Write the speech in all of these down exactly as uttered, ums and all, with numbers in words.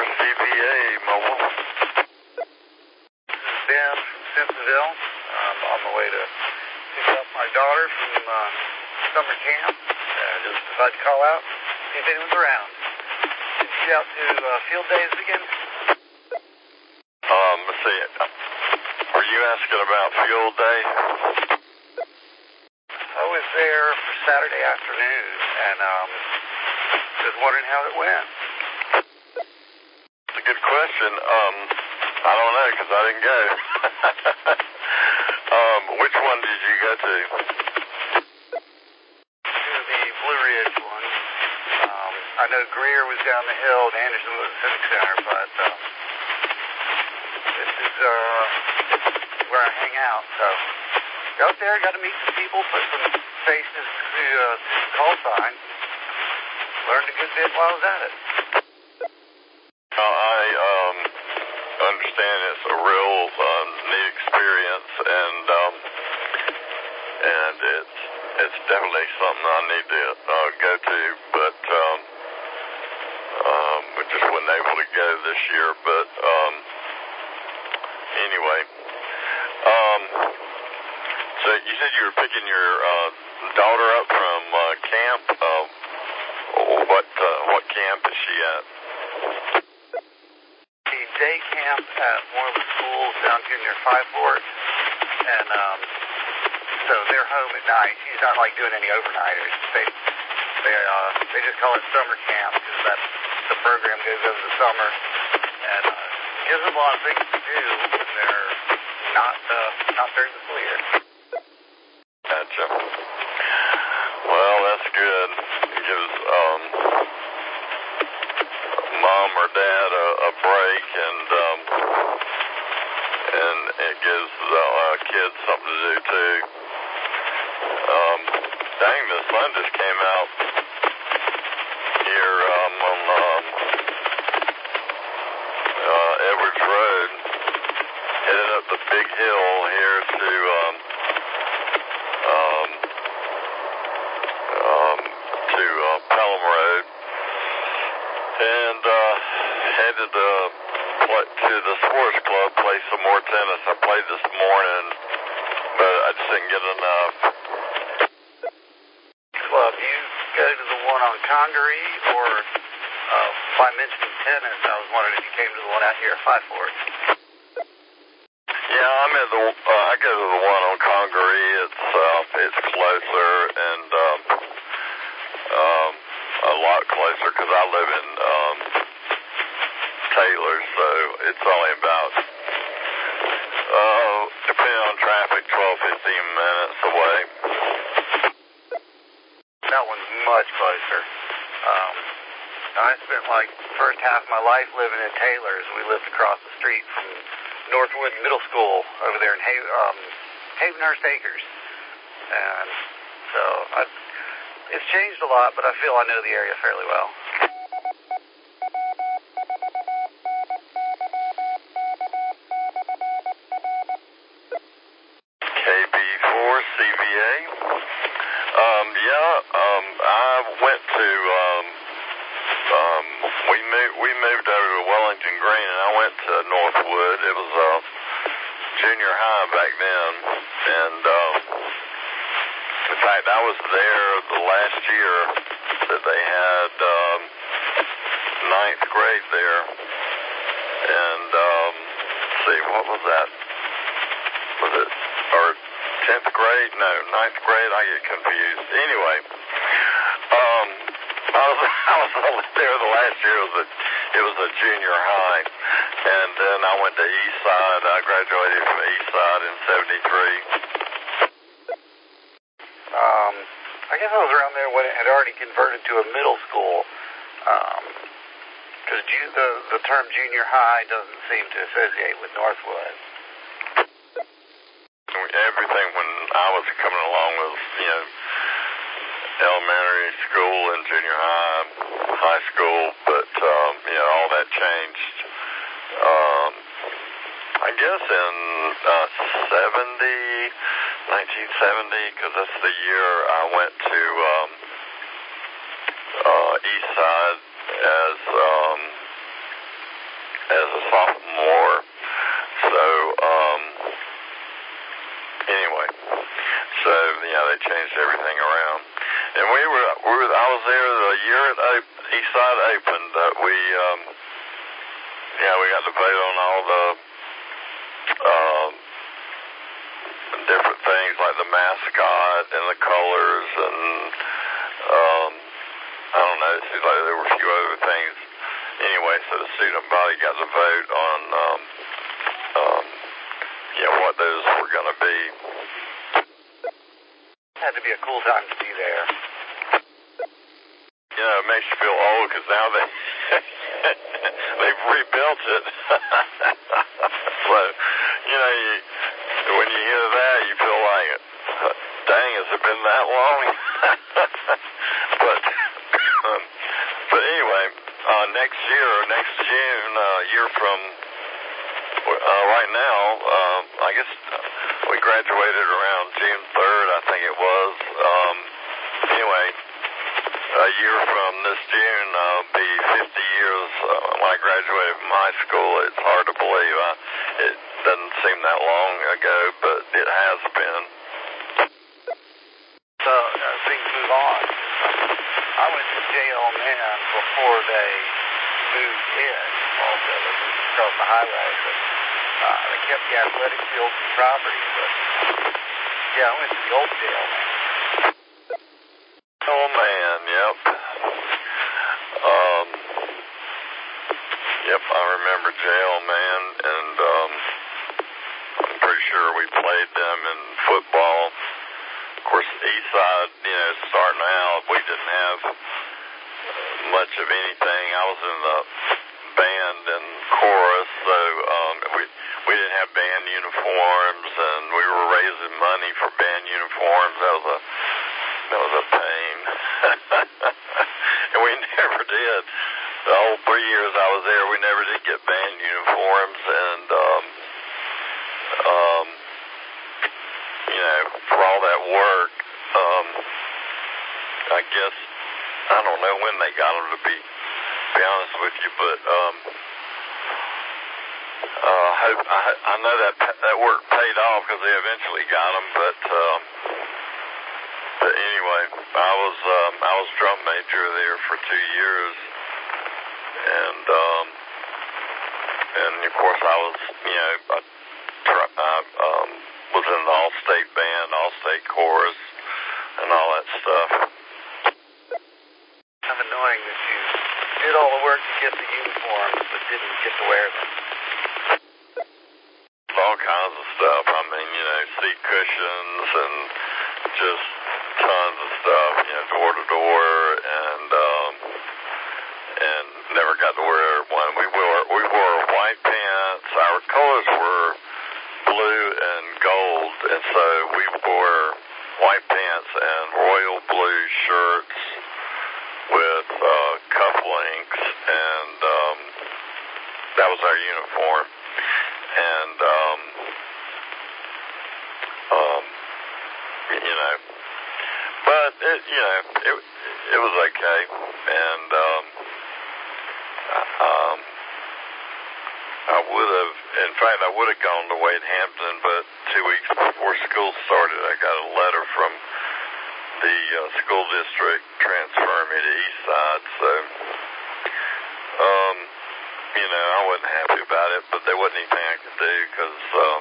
C V A Mobile. This is Ben from Simpsonville. I'm on the way to pick up my daughter from uh, summer camp. Uh, just decided to call out, see if anyone's around. Did you get out to uh, field days again? Um, let's see. Are you asking about field day? I was there for Saturday afternoon, and um, just wondering how it went. It's a good question. Um, I don't know because I didn't go. um, which one did you go to? To the Blue Ridge one. Um, I know Greer was down the hill, and Anderson was at the Civic Center, but uh, this is uh, where I hang out. So, go out there, got to meet some people, put some faces to uh, the call sign. Learned a good bit while I was at it. Uh, I um, understand it's a real um, neat experience, and um, and it's it's definitely something I need to uh, go to, but um, um, we just wasn't able to go this year. But um, anyway, um, so you said you were picking your uh, daughter up from uh, camp. Uh, what uh, what camp is she at? Day camp at one of the schools down here near Five Forks, and um, so they're home at night. She's not like doing any overnighters. They they uh, they just call it summer camp because that's the program goes over the summer, and uh, gives them a lot of things to do when they're not uh, not during the school year. Gotcha. Well, that's good. It gives um. mom or dad a, a break, and um, and it gives the uh, kids something to do too. Um, dang, the sun just came out here um, on um, uh, Edwards Road, headed up the big hill here to um, um, um, to uh, Pelham Road. And uh, headed to, play, to the sports club, play some more tennis. I played this morning, but I just didn't get enough. Club, you go to the one on Congaree, or uh, by mentioning tennis, I was wondering if you came to the one out here at Five Forks. Yeah, I'm at the. Uh, I go to the one on Congaree. It's uh, it's closer and um, um, a lot closer because I live in um, Taylor, so it's only about, uh, depending on traffic, twelve, fifteen minutes away. That one's much closer. Um, I spent like the first half of my life living in Taylor's. We lived across the street from Northwood Middle School over there in ha- um, Havenhurst Acres. And so I, it's changed a lot, but I feel I know the area fairly well. K B four C V A. Um, yeah, um, I went to, um, um, we moved, we moved over to Wellington Green, and I went to Northwood. It was, uh, junior high back then, and, um, in fact, I was there the last year that they had, um, ninth grade there, and, um, let's see, what was that? Was it, or tenth grade? No, ninth grade, I get confused. Anyway, um, I was, I was only there the last year, it was a, it was a junior high, and then I went to Eastside. I graduated from Eastside in seventy-three. Um, I guess I was around there when it had already converted to a middle school, because um, the, the term junior high doesn't seem to associate with Northwood. Everything when I was coming along was, you know, elementary school and junior high, high school, but, um, you know, all that changed. Um, I guess in uh, seventy, nineteen seventy, because that's the year I went to um, uh, Eastside as um, and we were, we were, I was there the year at Op- Eastside opened that we, um, yeah, we got to vote on all the, um, different things like the mascot and the colors and, um, I don't know, it seems like there were a few other things. Anyway, so the student body got to vote on, um, um, you know, what those were going to be. Had to be a cool time to be there. You know, it makes you feel old because now they, they've rebuilt it. So, you know, you, when you hear that, you feel like, dang, has it been that long? but, um, but anyway, uh, next year, next June, a uh, year from uh, right now, uh, I guess we graduated around June third, I think it was. Um, anyway, a year from this June, uh, be fifty years uh, when I graduated from high school. It's hard to believe. I, it doesn't seem that long ago, but it has been. So, as things move on, I went to J L Man before they moved in, also they moved across the highway, but uh, they kept the athletic fields and property, but yeah, I went to the old J L Man. Oh man, yep. Um, yep, I remember J L Man, and um, I'm pretty sure we played them in football. Of course, Eastside, you know, starting out, we didn't have much of anything. I was in the band and chorus, so um, we we didn't have band uniforms, and we were raising money for band uniforms. That was a that was a pain, and we never did. The whole three years I was there, we never did get band uniforms, and um, um, you know, for all that work, um, I guess I don't know when they got them, to be be honest with you, but um, uh, I, hope, I I know that that work paid off because they eventually got them, but. Um, But anyway, I was um, I was drum major there for two years, and um, and of course I was you know I, I um, was in the all-state band, all-state chorus, and all that stuff. Kind of annoying that you did all the work to get the uniforms, but didn't get to wear them. All kinds of stuff. I mean, you know, seat cushions and just tons of stuff, you know, door to door, and um, and never got to wear one. We wore we wore white pants. Our colors were blue and gold, and so we wore white pants and royal blue shirts with uh, cufflinks, and um, that was our uniform. And um, um, you know. But it, you know, it it was okay, and um, um, I would have, in fact, I would have gone to Wade Hampton, but two weeks before school started, I got a letter from the uh, school district transferring me to Eastside. So, um, you know, I wasn't happy about it, but there wasn't anything I could do because, um,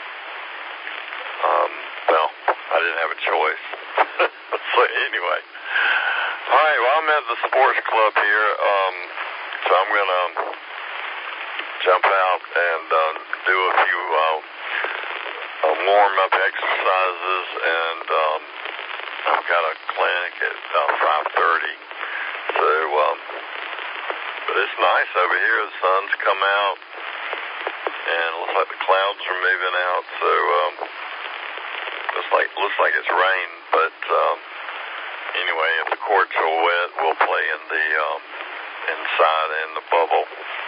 um, well, I didn't have a choice. So anyway, all right. Well, I'm at the sports club here, um, so I'm gonna jump out and uh, do a few uh, uh, warm-up exercises, and um, I've got a clinic at uh, five thirty. So, um, but it's nice over here. The sun's come out, and it looks like the clouds are moving out. So, um, looks like looks like it's rain, but. Um, Anyway, if the courts are wet, we'll play in the um, inside in the bubble.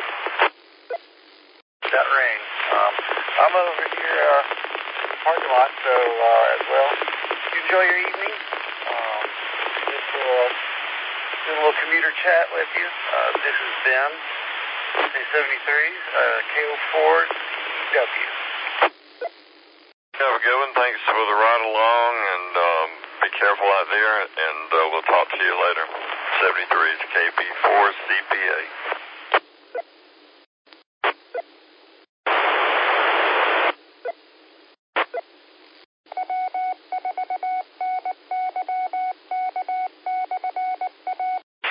That rain. Um, I'm over here uh, in the parking lot, so uh, as well. You enjoy your evening. Um, just uh, doing a little commuter chat with you. Uh, this is Ben, A seventy-three, uh, K O four E W. Have a good one. Thanks for the ride along, and um, be be careful out there, and uh, we'll talk to you later. seventy-three is K B four C P A.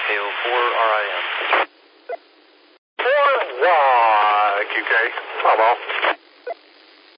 four Y Q K, I'm off.